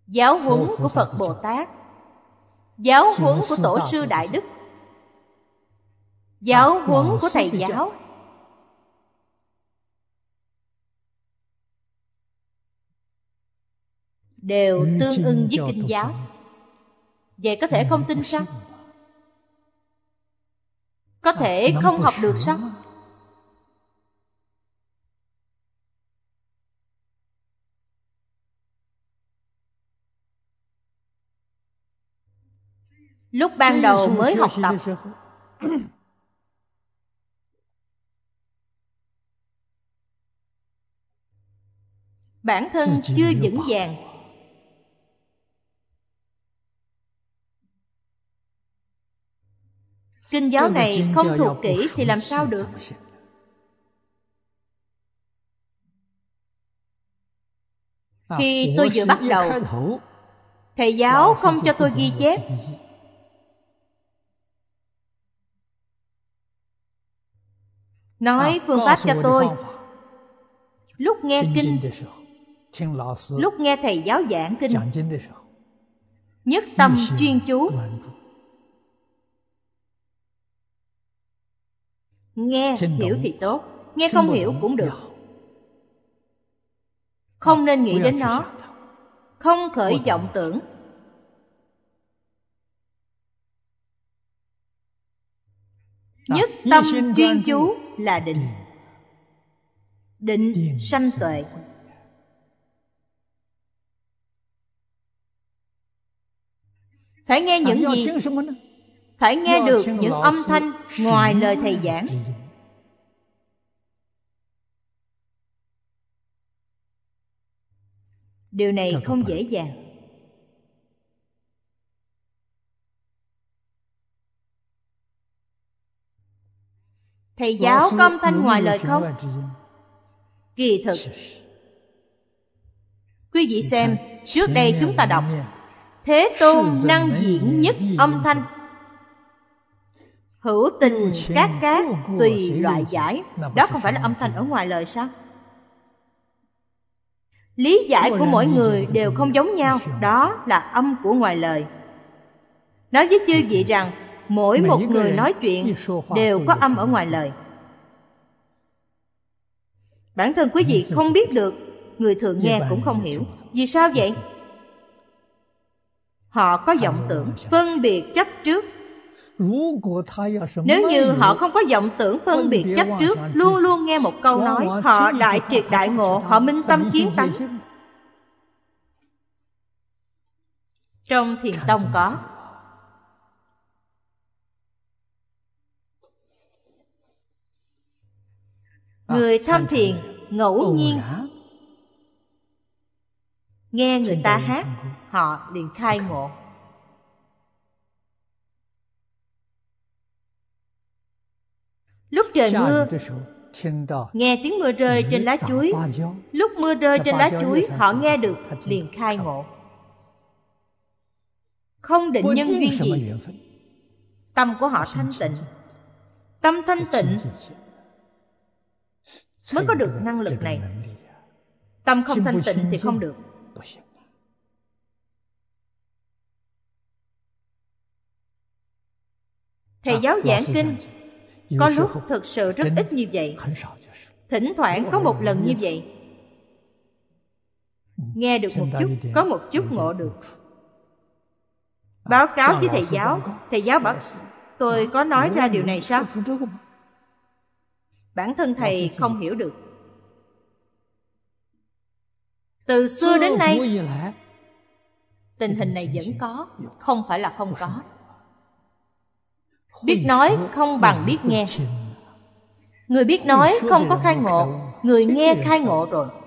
giáo huấn của Phật Bồ Tát, giáo huấn của Tổ sư Đại Đức, giáo huấn của thầy giáo, đều tương ưng với kinh giáo. Vậy có thể không tin sao? Có thể không học được sao? Lúc ban đầu mới học tập, bản thân chưa vững vàng, kinh giáo này không thuộc kỹ thì làm sao được? Khi tôi vừa bắt đầu, thầy giáo không cho tôi ghi chép. Nói phương pháp cho tôi. Lúc nghe kinh, lúc nghe thầy giáo giảng kinh, nhất tâm chuyên chú. Nghe hiểu thì tốt, nghe không hiểu cũng được. Không nên nghĩ đến nó, không khởi vọng tưởng. Nhất tâm chuyên chú là định. Định sanh tuệ. Phải nghe những gì? Phải nghe được những âm thanh ngoài lời thầy giảng. Điều này không dễ dàng. Thầy giáo có âm thanh ngoài lời không? Kỳ thực, quý vị xem, trước đây chúng ta đọc Thế Tôn năng diễn nhất âm thanh, hữu tình các tùy loại giải. Đó không phải là âm thanh ở ngoài lời sao? Lý giải của mỗi người đều không giống nhau. Đó là âm của ngoài lời. Nói với chư vị rằng mỗi một người nói chuyện đều có âm ở ngoài lời. Bản thân quý vị không biết được, người thường nghe cũng không hiểu. Vì sao vậy? Họ có vọng tưởng, phân biệt chấp trước. Nếu như họ không có vọng tưởng phân biệt chấp trước, luôn luôn nghe một câu nói, họ đại triệt đại ngộ, họ minh tâm kiến tánh. Trong Thiền Tông có. Người tham thiền ngẫu nhiên nghe người ta hát, họ liền khai ngộ. Lúc trời mưa, nghe tiếng mưa rơi trên lá chuối. Lúc mưa rơi trên lá chuối, họ nghe được liền khai ngộ. Không định nhân duyên gì, tâm của họ thanh tịnh. Tâm thanh tịnh mới có được năng lực này. Tâm không thanh tịnh thì không được. Thầy giáo giảng kinh có lúc thực sự rất ít như vậy. Thỉnh thoảng có một lần như vậy. Nghe được một chút, có một chút ngộ được. Báo cáo với thầy giáo bảo tôi có nói ra điều này sao? Bản thân thầy không hiểu được. Từ xưa đến nay, tình hình này vẫn có, không phải là không có. Biết nói không bằng biết nghe. Người biết nói không có khai ngộ, người nghe khai ngộ rồi.